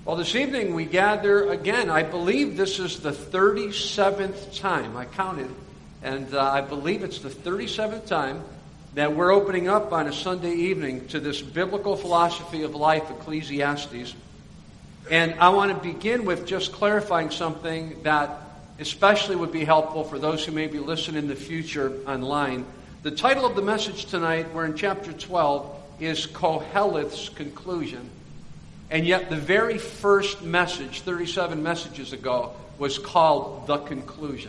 Well, this evening we gather again. I believe this is the 37th time. I counted, and I believe it's the 37th time that we're opening up on a Sunday evening to this biblical philosophy of life, Ecclesiastes. And I want to begin with just clarifying something that especially would be helpful for those who may be listening in the future online. The title of the message tonight, we're in chapter 12, is Koheleth's Conclusion. And yet the very first message, 37 messages ago, was called The Conclusion.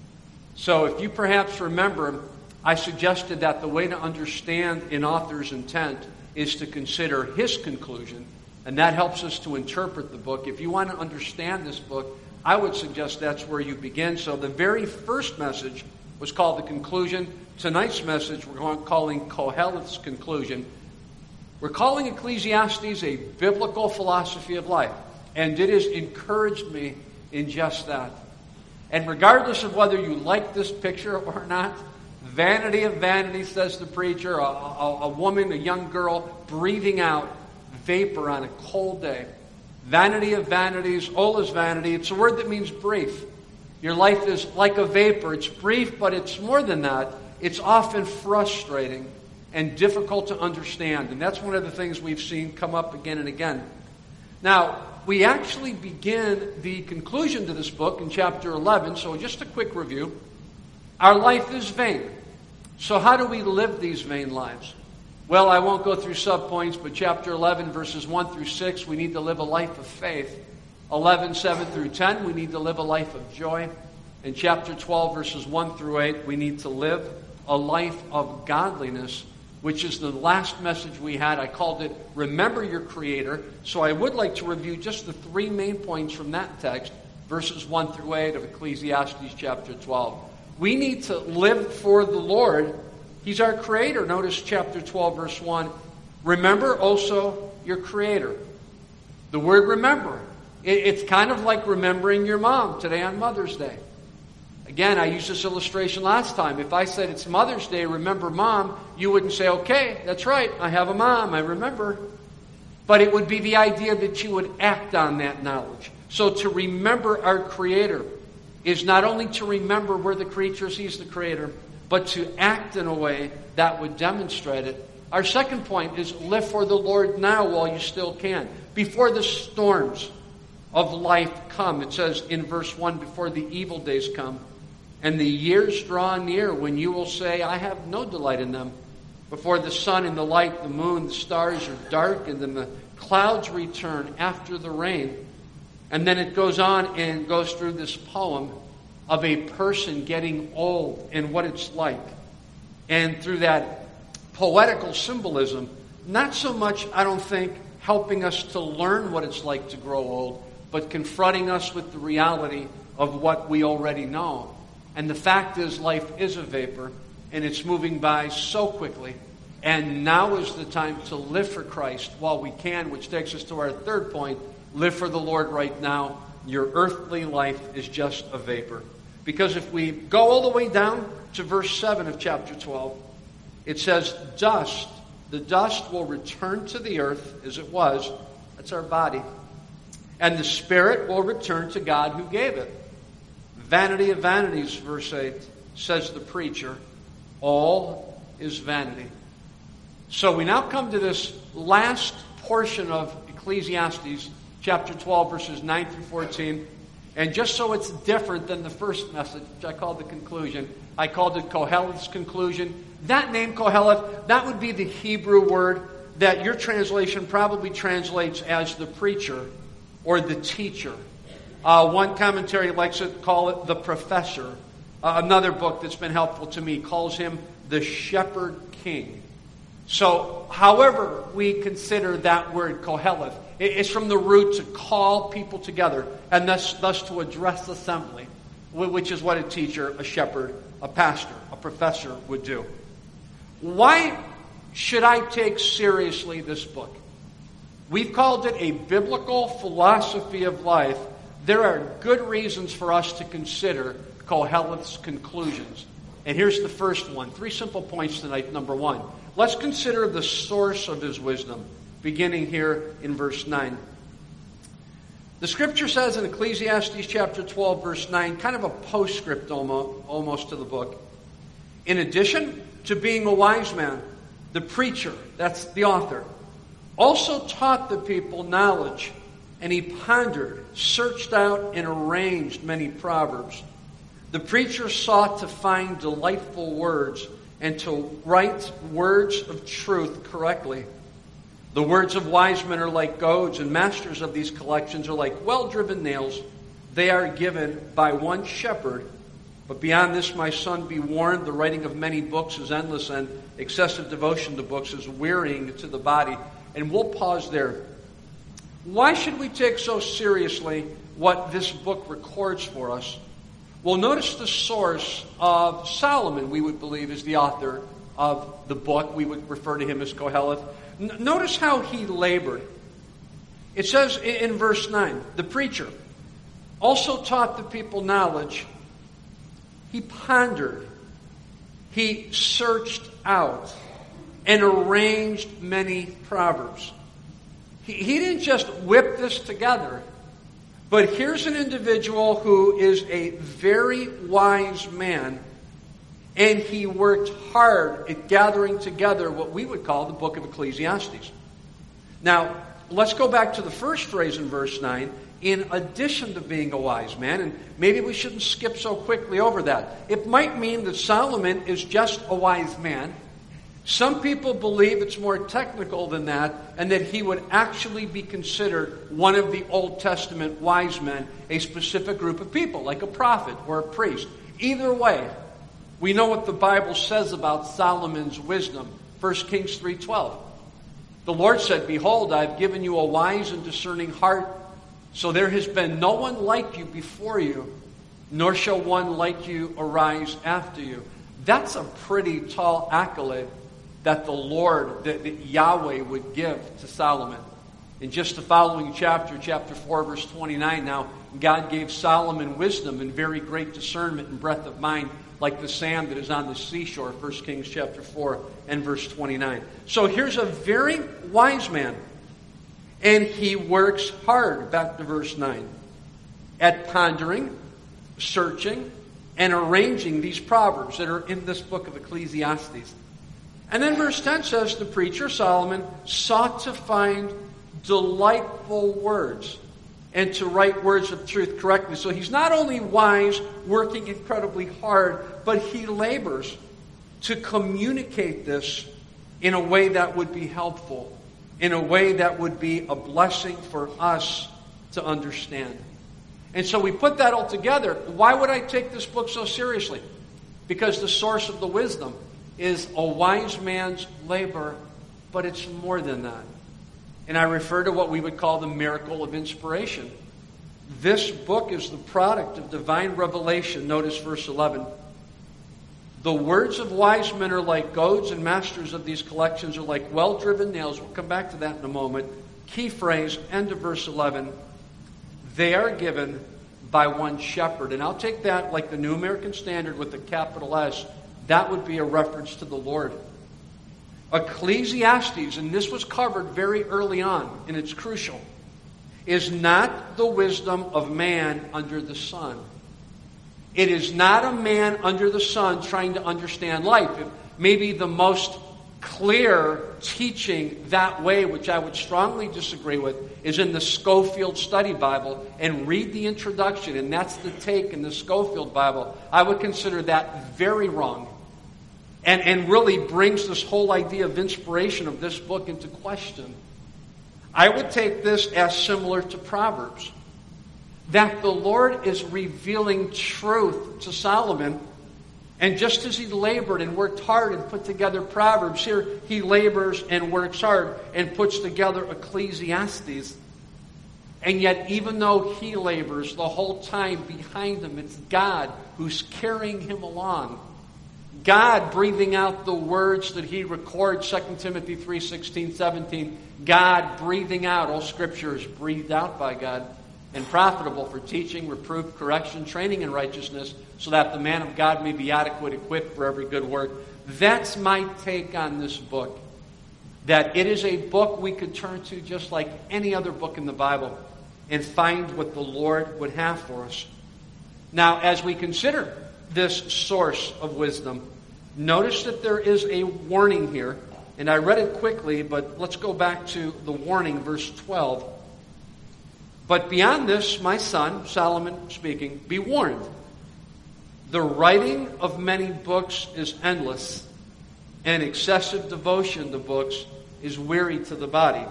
So if you perhaps remember, I suggested that the way to understand an author's intent is to consider his conclusion, and that helps us to interpret the book. If you want to understand this book, I would suggest that's where you begin. So the very first message was called The Conclusion. Tonight's message we're calling Koheleth's Conclusion. We're calling Ecclesiastes a biblical philosophy of life, and it has encouraged me in just that. And regardless of whether you like this picture or not, vanity of vanity, says the preacher, a woman, a young girl, breathing out vapor on a cold day. Vanity of vanities, all is vanity. It's a word that means brief. Your life is like a vapor. It's brief, but it's more than that. It's often frustrating and difficult to understand. And that's one of the things we've seen come up again and again. Now, we actually begin the conclusion to this book in chapter 11. So just a quick review. Our life is vain. So how do we live these vain lives? Well, I won't go through subpoints, but chapter 11, verses 1 through 6, we need to live a life of faith. 11, 7 through 10, we need to live a life of joy. In chapter 12, verses 1 through 8, we need to live a life of godliness, which is the last message we had. I called it, Remember Your Creator. So I would like to review just the three main points from that text, verses 1 through 8 of Ecclesiastes chapter 12. We need to live for the Lord. He's our Creator. Notice chapter 12, verse 1. Remember also your Creator. The word remember. It's kind of like remembering your mom today on Mother's Day. Again, I used this illustration last time. If I said it's Mother's Day, remember Mom, you wouldn't say, okay, that's right, I have a mom, I remember. But it would be the idea that you would act on that knowledge. So to remember our Creator is not only to remember we're the creatures, He's the Creator, but to act in a way that would demonstrate it. Our second point is live for the Lord now while you still can. Before the storms of life come. It says in verse 1, before the evil days come, and the years draw near when you will say, I have no delight in them. Before the sun and the light, the moon, the stars are darkened, and the clouds return after the rain. And then it goes on and goes through this poem of a person getting old and what it's like. And through that poetical symbolism, not so much, I don't think, helping us to learn what it's like to grow old, but confronting us with the reality of what we already know. And the fact is, life is a vapor, and it's moving by so quickly. And now is the time to live for Christ while we can, which takes us to our third point. Live for the Lord right now. Your earthly life is just a vapor. Because if we go all the way down to verse 7 of chapter 12, it says, the dust will return to the earth as it was. That's our body. And the spirit will return to God who gave it. Vanity of vanities, verse 8, says the preacher, all is vanity. So we now come to this last portion of Ecclesiastes, chapter 12, verses 9 through 14. And just so it's different than the first message, which I called the conclusion, I called it Koheleth's Conclusion. That name, Koheleth, that would be the Hebrew word that your translation probably translates as the preacher or the teacher. One commentary likes to call it the professor. Another book that's been helpful to me calls him the shepherd king. So, however we consider that word Koheleth, it's from the root to call people together and thus to address assembly, which is what a teacher, a shepherd, a pastor, a professor would do. Why should I take seriously this book? We've called it a biblical philosophy of life. There are good reasons for us to consider Koheleth's conclusions. And here's the first one. 3 simple points tonight. Number 1, let's consider the source of his wisdom, beginning here in verse 9. The scripture says in Ecclesiastes chapter 12, verse 9, kind of a postscript almost to the book. In addition to being a wise man, the preacher, that's the author, also taught the people knowledge, and he pondered, searched out, and arranged many proverbs. The preacher sought to find delightful words and to write words of truth correctly. The words of wise men are like goads, and masters of these collections are like well-driven nails. They are given by one shepherd. But beyond this, my son, be warned, the writing of many books is endless, and excessive devotion to books is wearying to the body. And we'll pause there. Why should we take so seriously what this book records for us? Well, notice the source of Solomon, we would believe, is the author of the book. We would refer to him as Koheleth. Notice how he labored. It says in verse 9, the preacher also taught the people knowledge. He pondered, he searched out, and arranged many proverbs. He didn't just whip this together, but here's an individual who is a very wise man, and he worked hard at gathering together what we would call the book of Ecclesiastes. Now, let's go back to the first phrase in verse 9. In addition to being a wise man, and maybe we shouldn't skip so quickly over that. It might mean that Solomon is just a wise man. Some people believe it's more technical than that, and that he would actually be considered one of the Old Testament wise men, a specific group of people, like a prophet or a priest. Either way, we know what the Bible says about Solomon's wisdom. 1 Kings 3:12. The Lord said, "Behold, I have given you a wise and discerning heart, so there has been no one like you before you, nor shall one like you arise after you." That's a pretty tall accolade that the Lord, that Yahweh would give to Solomon. In just the following chapter, chapter 4, verse 29, now God gave Solomon wisdom and very great discernment and breadth of mind, like the sand that is on the seashore, 1 Kings chapter 4 and verse 29. So here's a very wise man. And he works hard, back to verse 9, at pondering, searching, and arranging these proverbs that are in this book of Ecclesiastes. And then verse 10 says, the preacher, Solomon, sought to find delightful words and to write words of truth correctly. So he's not only wise, working incredibly hard, but he labors to communicate this in a way that would be helpful, in a way that would be a blessing for us to understand. And so we put that all together. Why would I take this book so seriously? Because the source of the wisdom is a wise man's labor, but it's more than that. And I refer to what we would call the miracle of inspiration. This book is the product of divine revelation. Notice verse 11. The words of wise men are like goads, and masters of these collections are like well-driven nails. We'll come back to that in a moment. Key phrase, end of verse 11. They are given by one shepherd. And I'll take that like the New American Standard with a capital S. That would be a reference to the Lord. Ecclesiastes, and this was covered very early on, and it's crucial, is not the wisdom of man under the sun. It is not a man under the sun trying to understand life. Maybe the most clear teaching that way, which I would strongly disagree with, is in the Scofield Study Bible, and read the introduction, and that's the take in the Scofield Bible. I would consider that very wrong. And really brings this whole idea of inspiration of this book into question. I would take this as similar to Proverbs. That the Lord is revealing truth to Solomon. And just as he labored and worked hard and put together Proverbs, here he labors and works hard and puts together Ecclesiastes. And yet, even though he labors, the whole time behind him, it's God who's carrying him along. God breathing out the words that he records, 2 Timothy 3:16, 17. God breathing out, all Scripture is breathed out by God and profitable for teaching, reproof, correction, training in righteousness, so that the man of God may be adequate, equipped for every good work. That's my take on this book. That it is a book we could turn to just like any other book in the Bible. and find what the Lord would have for us. Now, as we consider this source of wisdom, notice that there is a warning here. And I read it quickly, but let's go back to the warning, verse 12. But beyond this, my son, Solomon speaking, be warned. The writing of many books is endless, and excessive devotion to books is weary to the body.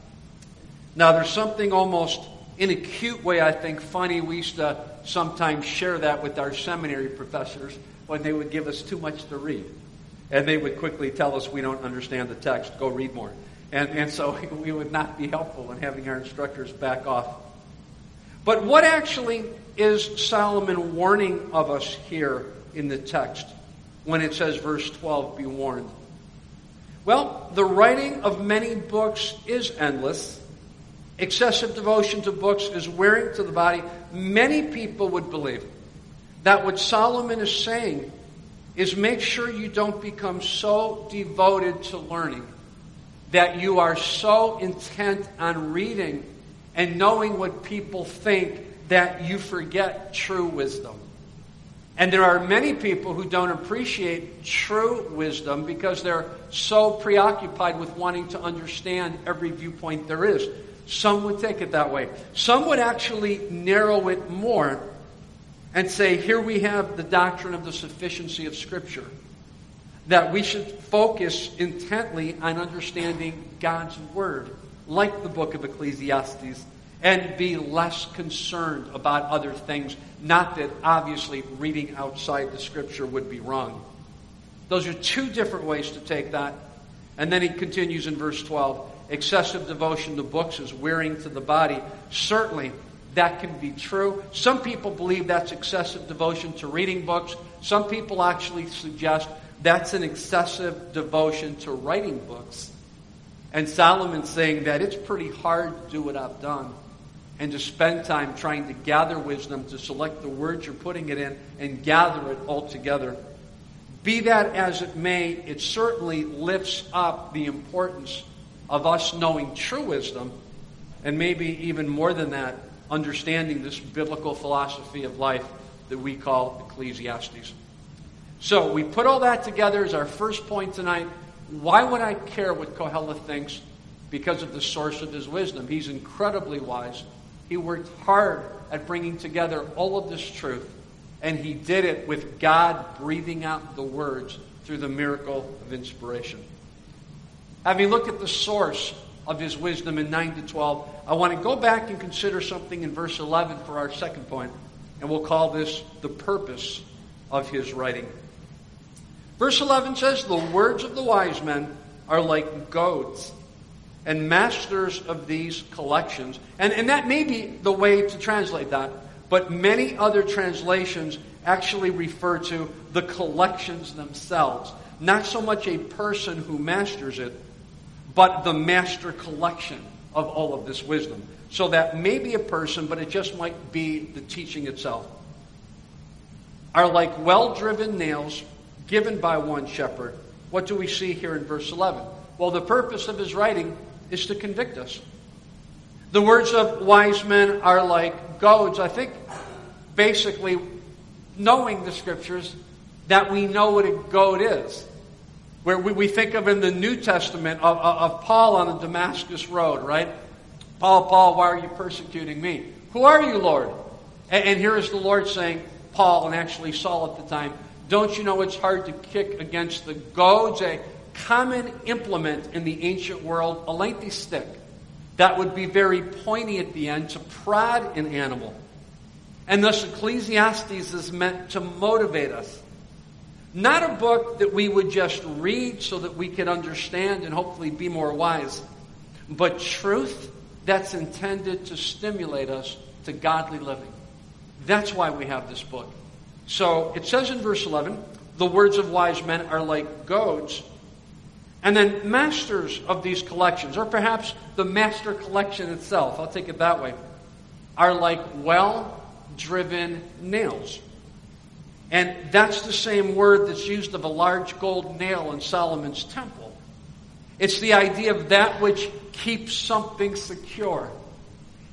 Now, there's something almost in a cute way, I think, funny. We used to sometimes share that with our seminary professors when they would give us too much to read. And they would quickly tell us we don't understand the text, go read more. And so we would not be helpful in having our instructors back off. But what actually is Solomon warning of us here in the text when it says, verse 12, be warned? Well, the writing of many books is endless. Excessive devotion to books is wearing to the body. Many people would believe that what Solomon is saying is make sure you don't become so devoted to learning that you are so intent on reading and knowing what people think that you forget true wisdom. And there are many people who don't appreciate true wisdom because they're so preoccupied with wanting to understand every viewpoint there is. Some would take it that way. Some would actually narrow it more and say, here we have the doctrine of the sufficiency of Scripture. That we should focus intently on understanding God's Word, like the book of Ecclesiastes, and be less concerned about other things. Not that, obviously, reading outside the Scripture would be wrong. Those are two different ways to take that. And then he continues in verse 12, excessive devotion to books is wearing to the body. Certainly, that can be true. Some people believe that's excessive devotion to reading books. Some people actually suggest that's an excessive devotion to writing books. And Solomon's saying that it's pretty hard to do what I've done and to spend time trying to gather wisdom, to select the words you're putting it in and gather it all together. Be that as it may, it certainly lifts up the importance of us knowing true wisdom, and maybe even more than that, understanding this biblical philosophy of life that we call Ecclesiastes. So we put all that together as our first point tonight. Why would I care what Kohelet thinks? Because of the source of his wisdom. He's incredibly wise. He worked hard at bringing together all of this truth, and he did it with God breathing out the words through the miracle of inspiration. Having looked at the source of his wisdom in 9 to 12, I want to go back and consider something in verse 11 for our second point, and we'll call this the purpose of his writing. Verse 11 says, the words of the wise men are like goads, and masters of these collections. And that may be the way to translate that, but many other translations actually refer to the collections themselves. Not so much a person who masters it, but the master collection of all of this wisdom. So that may be a person, but it just might be the teaching itself. Are like well-driven nails given by one shepherd. What do we see here in verse 11? Well, the purpose of his writing is to convict us. The words of wise men are like goads. I think basically knowing the Scriptures that we know what a goad is. Where we think of in the New Testament of Paul on the Damascus Road, right? Paul, why are you persecuting me? Who are you, Lord? And here is the Lord saying, Paul, and actually Saul at the time, don't you know it's hard to kick against the goads, a common implement in the ancient world, a lengthy stick that would be very pointy at the end to prod an animal. And thus Ecclesiastes is meant to motivate us. Not a book that we would just read so that we could understand and hopefully be more wise, but truth that's intended to stimulate us to godly living. That's why we have this book. So it says in verse 11, the words of wise men are like goads. And then masters of these collections, or perhaps the master collection itself, I'll take it that way, are like well-driven nails. And that's the same word that's used of a large gold nail in Solomon's temple. It's the idea of that which keeps something secure.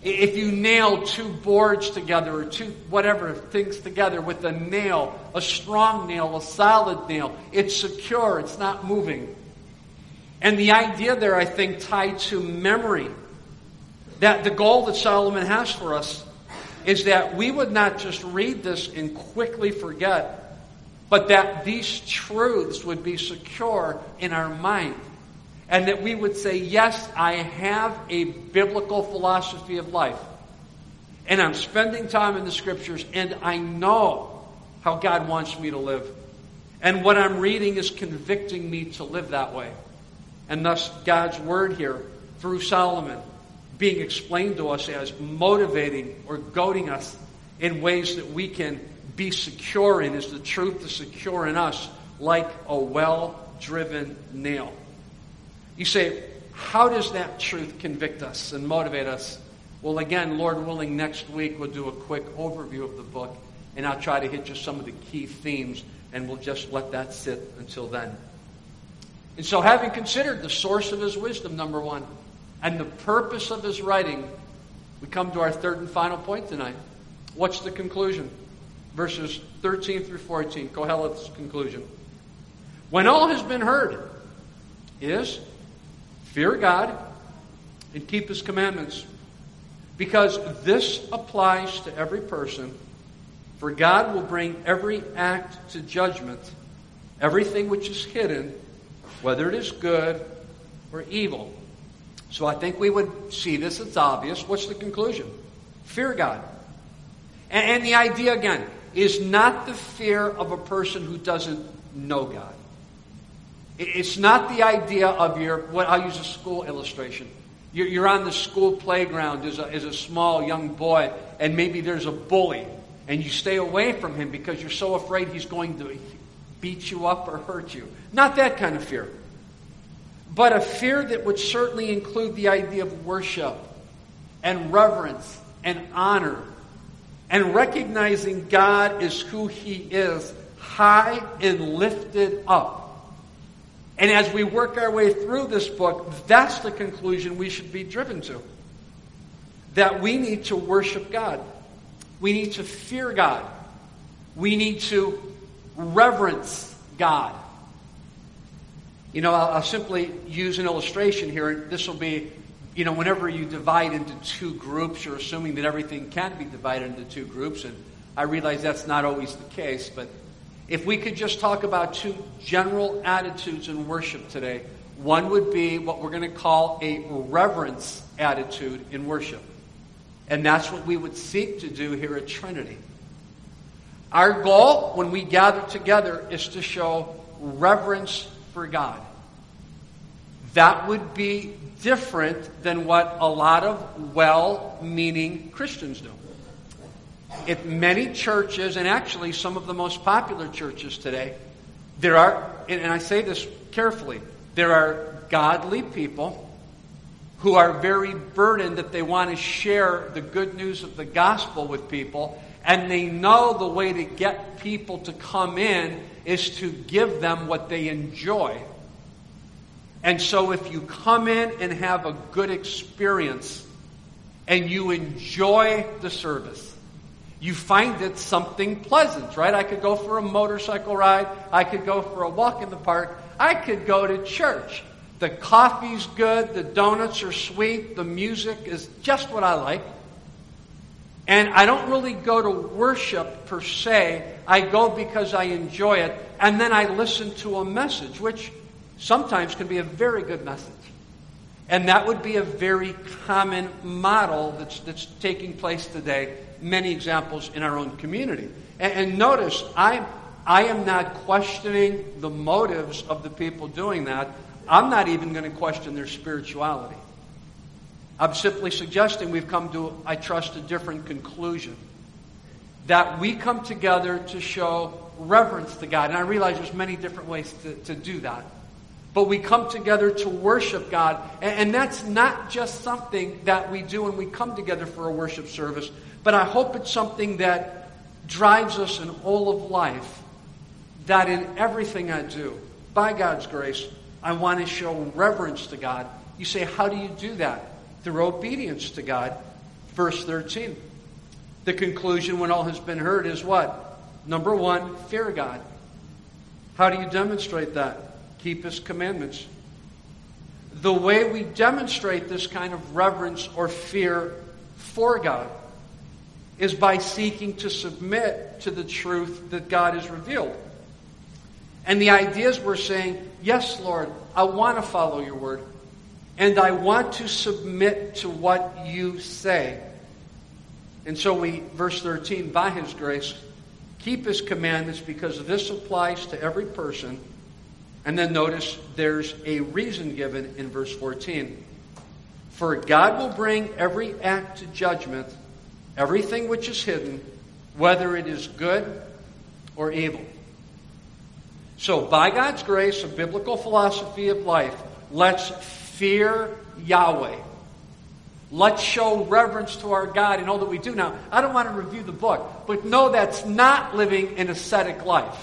If you nail two boards together or two whatever things together with a nail, a strong nail, a solid nail, it's secure, it's not moving. And the idea there, I think, tied to memory, that the goal that Solomon has for us is that we would not just read this and quickly forget, but that these truths would be secure in our mind. And that we would say, yes, I have a biblical philosophy of life. And I'm spending time in the Scriptures, and I know how God wants me to live. And what I'm reading is convicting me to live that way. And thus, God's Word here, through Solomon, being explained to us as motivating or goading us in ways that we can be secure in, is the truth is secure in us, like a well-driven nail. You say, how does that truth convict us and motivate us? Well, again, Lord willing, next week we'll do a quick overview of the book, and I'll try to hit just some of the key themes, and we'll just let that sit until then. And so, having considered the source of his wisdom, number one, and the purpose of his writing, we come to our third and final point tonight. What's the conclusion? Verses 13 through 14, Kohelet's conclusion. When all has been heard is... fear God and keep His commandments, because this applies to every person. For God will bring every act to judgment, everything which is hidden, whether it is good or evil. So I think we would see this, it's obvious. What's the conclusion? Fear God. And the idea, again, is not the fear of a person who doesn't know God. It's not the idea of I'll use a school illustration. You're on the school playground as a small young boy, and maybe there's a bully, and you stay away from him because you're so afraid he's going to beat you up or hurt you. Not that kind of fear. But a fear that would certainly include the idea of worship and reverence and honor and recognizing God is who He is, high and lifted up. And as we work our way through this book, that's the conclusion we should be driven to. That we need to worship God. We need to fear God. We need to reverence God. You know, I'll simply use an illustration here. This will be, whenever you divide into two groups, you're assuming that everything can be divided into two groups. And I realize that's not always the case, but if we could just talk about two general attitudes in worship today, one would be what we're going to call a reverence attitude in worship. And that's what we would seek to do here at Trinity. Our goal when we gather together is to show reverence for God. That would be different than what a lot of well-meaning Christians do. At many churches, and actually some of the most popular churches today, there are, and I say this carefully, there are godly people who are very burdened that they want to share the good news of the gospel with people, and they know the way to get people to come in is to give them what they enjoy. And so if you come in and have a good experience and you enjoy the service, you find it something pleasant, right? I could go for a motorcycle ride. I could go for a walk in the park. I could go to church. The coffee's good. The donuts are sweet. The music is just what I like. And I don't really go to worship per se. I go because I enjoy it. And then I listen to a message, which sometimes can be a very good message. And that would be a very common model that's taking place today. Many examples in our own community. And notice, I am not questioning the motives of the people doing that. I'm not even going to question their spirituality. I'm simply suggesting we've come to, I trust, a different conclusion. That we come together to show reverence to God. And I realize there's many different ways to do that. But we come together to worship God. And that's not just something that we do when we come together for a worship service. But I hope it's something that drives us in all of life. That in everything I do, by God's grace, I want to show reverence to God. You say, how do you do that? Through obedience to God, Verse 13. The conclusion when all has been heard is what? Number one, fear God. How do you demonstrate that? Keep His commandments. The way we demonstrate this kind of reverence or fear for God is by seeking to submit to the truth that God has revealed. And the idea is we're saying, yes, Lord, I want to follow your word. And I want to submit to what you say. And so verse 13, by His grace, keep His commandments, because this applies to every person. And then notice there's a reason given in verse 14. For God will bring every act to judgment, everything which is hidden, whether it is good or evil. So by God's grace, a biblical philosophy of life, let's fear Yahweh. Let's show reverence to our God in all that we do. Now, I don't want to review the book, but no, that's not living an ascetic life.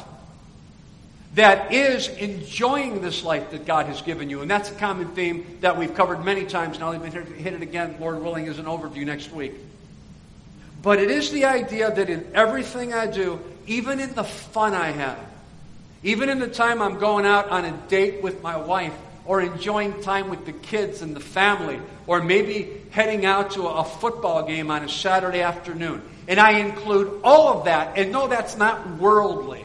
That is enjoying this life that God has given you. And that's a common theme that we've covered many times. And I'll even hit it again, Lord willing, as an overview next week. But it is the idea that in everything I do, even in the fun I have, even in the time I'm going out on a date with my wife, or enjoying time with the kids and the family, or maybe heading out to a football game on a Saturday afternoon. And I include all of that, and no, that's not worldly.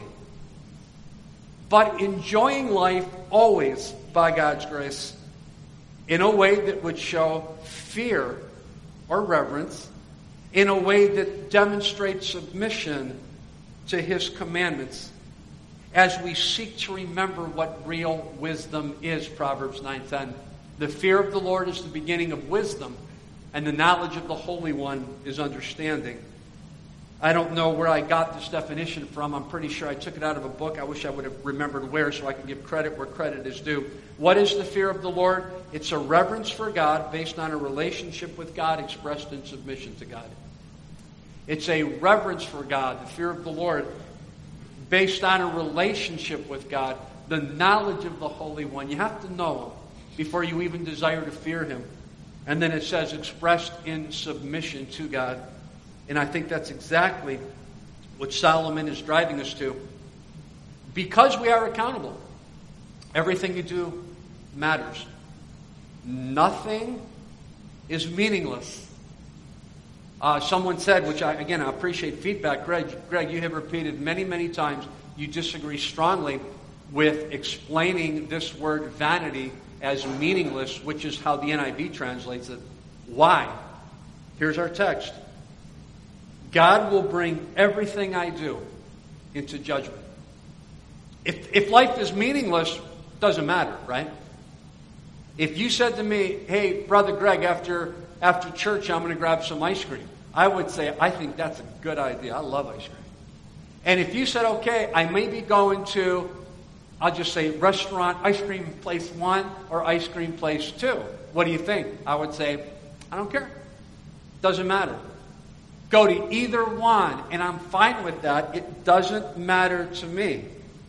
But enjoying life always by God's grace in a way that would show fear or reverence, in a way that demonstrates submission to His commandments, as we seek to remember what real wisdom is, Proverbs 9:10. The fear of the Lord is the beginning of wisdom, and the knowledge of the Holy One is understanding. I don't know where I got this definition from. I'm pretty sure I took it out of a book. I wish I would have remembered where, so I can give credit where credit is due. What is the fear of the Lord? It's a reverence for God based on a relationship with God expressed in submission to God. It's a reverence for God, the fear of the Lord, based on a relationship with God, the knowledge of the Holy One. You have to know Him before you even desire to fear Him. And then it says expressed in submission to God. And I think that's exactly what Solomon is driving us to. Because we are accountable, everything you do matters. Nothing is meaningless. Someone said, which I appreciate feedback. Greg, you have repeated many, many times you disagree strongly with explaining this word vanity as meaningless, which is how the NIV translates it. Why? Here's our text. God will bring everything I do into judgment. If life is meaningless, it doesn't matter, right? If you said to me, hey, Brother Greg, after church I'm going to grab some ice cream, I would say, I think that's a good idea. I love ice cream. And if you said, okay, I may be going to, I'll just say restaurant, ice cream place 1 or ice cream place 2. What do you think? I would say, I don't care. Doesn't matter. Go to either one, and I'm fine with that. It doesn't matter to me.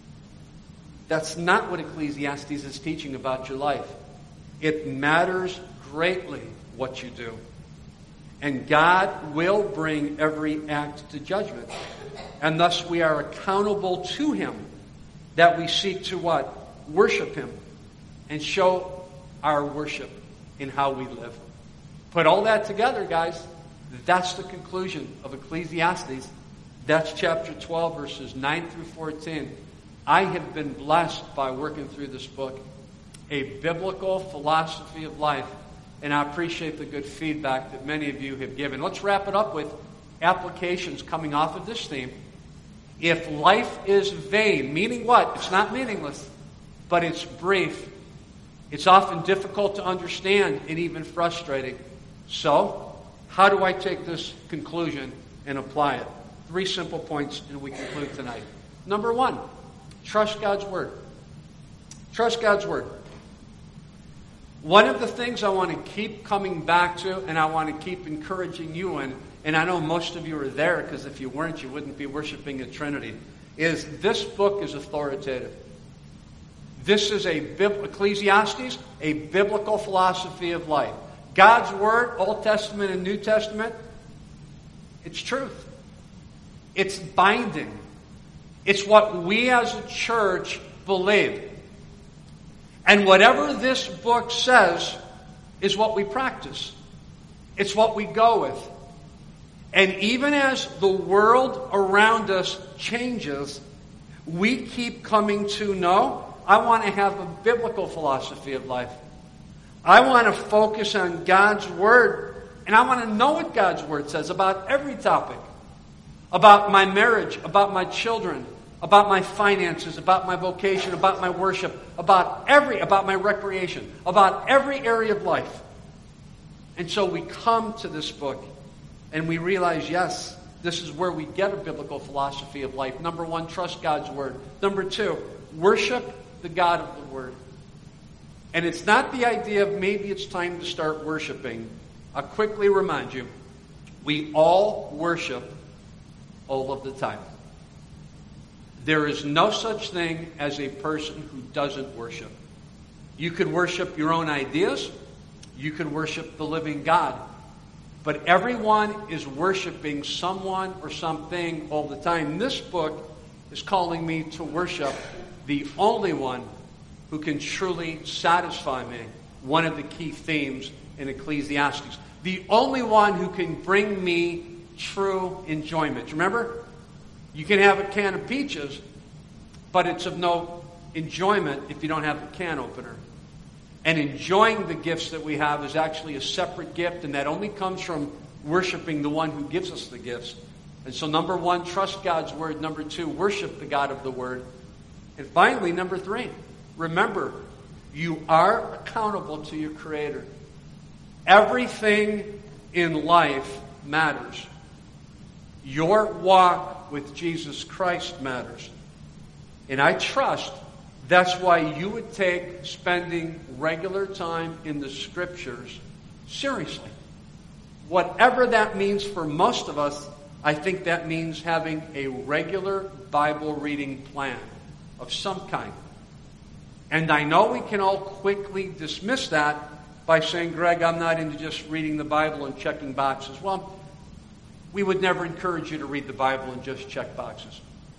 That's not what Ecclesiastes is teaching about your life. It matters greatly what you do. And God will bring every act to judgment. And thus we are accountable to Him, that we seek to what? Worship Him. And show our worship in how we live. Put all that together, guys. That's the conclusion of Ecclesiastes. That's chapter 12, verses 9 through 14. I have been blessed by working through this book. A biblical philosophy of life. And I appreciate the good feedback that many of you have given. Let's wrap it up with applications coming off of this theme. If life is vain, meaning what? It's not meaningless, but it's brief. It's often difficult to understand and even frustrating. So, how do I take this conclusion and apply it? 3 simple points, and we conclude tonight. Number 1, trust God's Word. Trust God's Word. One of the things I want to keep coming back to, and I want to keep encouraging you in, and I know most of you are there, because if you weren't, you wouldn't be worshiping a Trinity, is this book is authoritative. This is a biblical philosophy of life. God's Word, Old Testament and New Testament, It's truth. It's binding. It's what we as a church believe. And whatever this book says is what we practice. It's what we go with. And even as the world around us changes, we keep coming to know, I want to have a biblical philosophy of life. I want to focus on God's Word. And I want to know what God's Word says about every topic. About my marriage, about my children, about my finances, about my vocation, about my worship, about my recreation, about every area of life. And so we come to this book and we realize, yes, this is where we get a biblical philosophy of life. Number one, trust God's Word. Number two, worship the God of the Word. And it's not the idea of maybe it's time to start worshiping. I'll quickly remind you, we all worship all of the time. There is no such thing as a person who doesn't worship. You could worship your own ideas. You could worship the living God. But everyone is worshiping someone or something all the time. This book is calling me to worship the only one who can truly satisfy me. One of the key themes in Ecclesiastes. The only one who can bring me true enjoyment. Remember? You can have a can of peaches, but it's of no enjoyment if you don't have the can opener. And enjoying the gifts that we have is actually a separate gift, and that only comes from worshiping the one who gives us the gifts. And so number one, trust God's Word. Number two, worship the God of the Word. And finally, number three, remember, you are accountable to your Creator. Everything in life matters. Your walk with Jesus Christ matters. And I trust that's why you would take spending regular time in the Scriptures seriously. Whatever that means for most of us, I think that means having a regular Bible reading plan of some kind. And I know we can all quickly dismiss that by saying, Greg, I'm not into just reading the Bible and checking boxes. Well, we would never encourage you to read the Bible and just check boxes.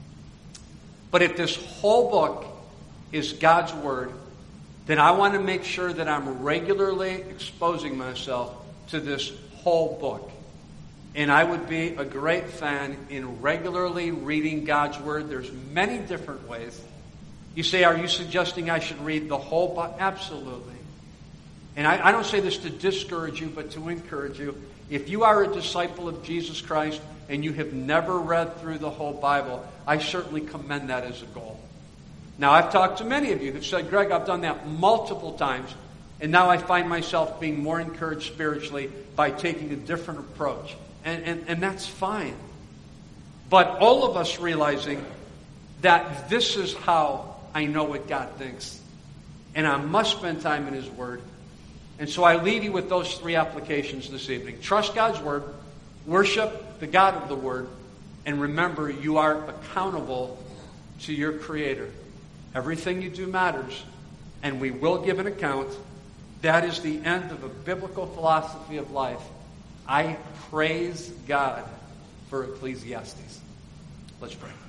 But if this whole book is God's Word, then I want to make sure that I'm regularly exposing myself to this whole book. And I would be a great fan in regularly reading God's Word. There's many different ways. You say, are you suggesting I should read the whole book? Absolutely. And I don't say this to discourage you, but to encourage you. If you are a disciple of Jesus Christ and you have never read through the whole Bible, I certainly commend that as a goal. Now, I've talked to many of you who've said, Greg, I've done that multiple times, and now I find myself being more encouraged spiritually by taking a different approach. And that's fine. But all of us realizing that this is how I know what God thinks. And I must spend time in His Word. And so I leave you with those three applications this evening. Trust God's Word, worship the God of the Word, and remember you are accountable to your Creator. Everything you do matters, and we will give an account. That is the end of a biblical philosophy of life. I praise God for Ecclesiastes. Let's pray.